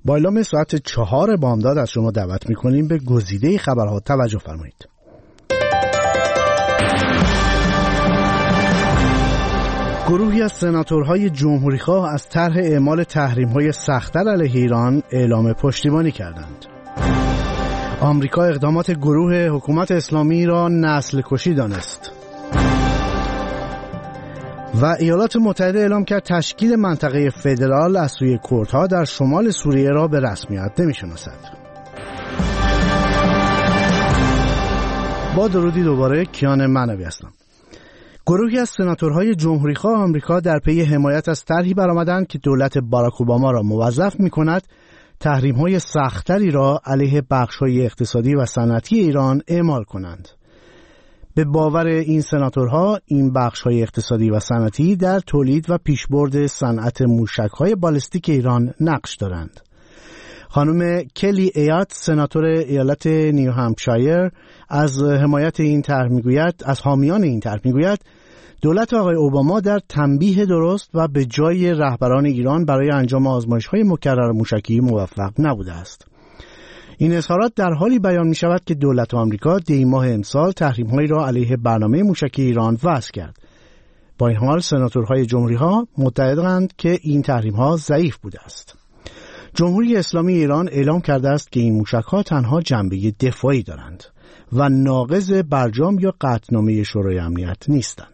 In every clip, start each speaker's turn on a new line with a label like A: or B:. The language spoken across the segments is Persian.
A: با اعلام ساعت 4 بامداد از شما دعوت میکنیم به گزیده خبرها توجه فرمایید. گروهی از سناتورهای جمهوریخواه از طرح اعمال تحریم‌های سخت‌تر علیه ایران اعلام پشتیبانی کردند. آمریکا اقدامات گروه حکومت اسلامی را نسل کشی دانست. و ایالات متحده اعلام کرد تشکیل منطقه فدرال از سوی کردها در شمال سوریه را به رسمیت نمی‌شناسد. با درودی دوباره کیان معنوی هستم. گروهی از سناتورهای جمهوریخواه آمریکا در پی حمایت از طرحی برآمدند که دولت باراک اوباما را موظف می‌کند تحریم‌های سخت‌تری را علیه بخش‌های اقتصادی و صنعتی ایران اعمال کنند. به باور این سناتورها این بخش‌های اقتصادی و صنعتی در تولید و پیشبرد صنعت موشک‌های بالستیک ایران نقش دارند. خانم کلی ایات سناتور ایالت نیو همپشایر از حمایت این طرح میگوید، از حامیان این طرح میگوید دولت آقای اوباما در تنبیه درست و به جای رهبران ایران برای انجام آزمایش‌های مکرر موشکی موفق نبوده است. این اظهارات در حالی بیان می شود که دولت آمریکا دی ماه امسال تحریم‌هایی را علیه برنامه موشکی ایران وضع کرد. با این حال سناتورهای جمهوری‌ها معتقدند که این تحریم‌ها ضعیف بوده است. جمهوری اسلامی ایران اعلام کرده است که این موشک‌ها تنها جنبه دفاعی دارند و ناقض برجام یا قطعنامه شورای امنیت نیستند.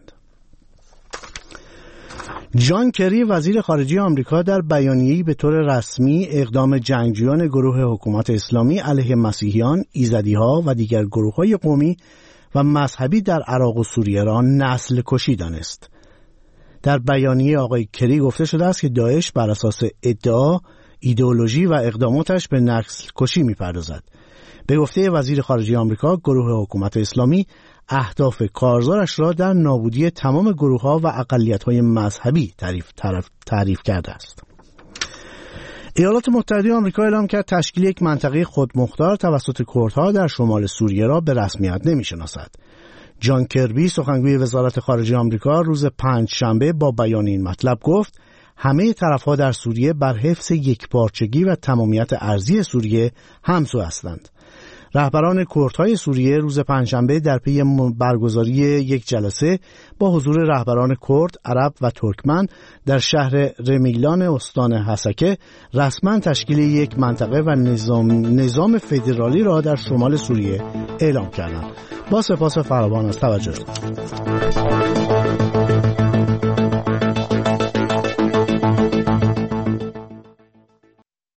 A: جان کری وزیر خارجه آمریکا در بیانیه‌ای به طور رسمی اقدام جنگجویان گروه حکومت اسلامی علیه مسیحیان، ایزدی‌ها و دیگر گروه‌های قومی و مذهبی در عراق و سوریه را نسل کشی دانست. در بیانیه آقای کری گفته شده است که داعش بر اساس ادعا، ایدئولوژی و اقداماتش به نسل کشی می‌پردازد. به گفته وزیر خارجه آمریکا، گروه حکومت اسلامی اهداف کارزارش را در نابودی تمام گروه‌ها و اقلیت‌های مذهبی تعریف کرده است. ایالات متحده آمریکا اعلام کرد تشکیل یک منطقه خودمختار توسط کردها در شمال سوریه را به رسمیت نمی‌شناسد. جان کربی سخنگوی وزارت خارجه آمریکا روز پنجشنبه با بیان این مطلب گفت همه طرف‌ها در سوریه بر حفظ یکپارچگی و تمامیت ارضی سوریه همسو هستند. رهبران کردهای سوریه روز پنجشنبه در پی برگزاری یک جلسه با حضور رهبران کرد، عرب و ترکمن در شهر رمیلان استان حسکه رسما تشکیل یک منطقه و نظام فدرالی را در شمال سوریه اعلام کردند. با سپاس فراوان از توجهتان.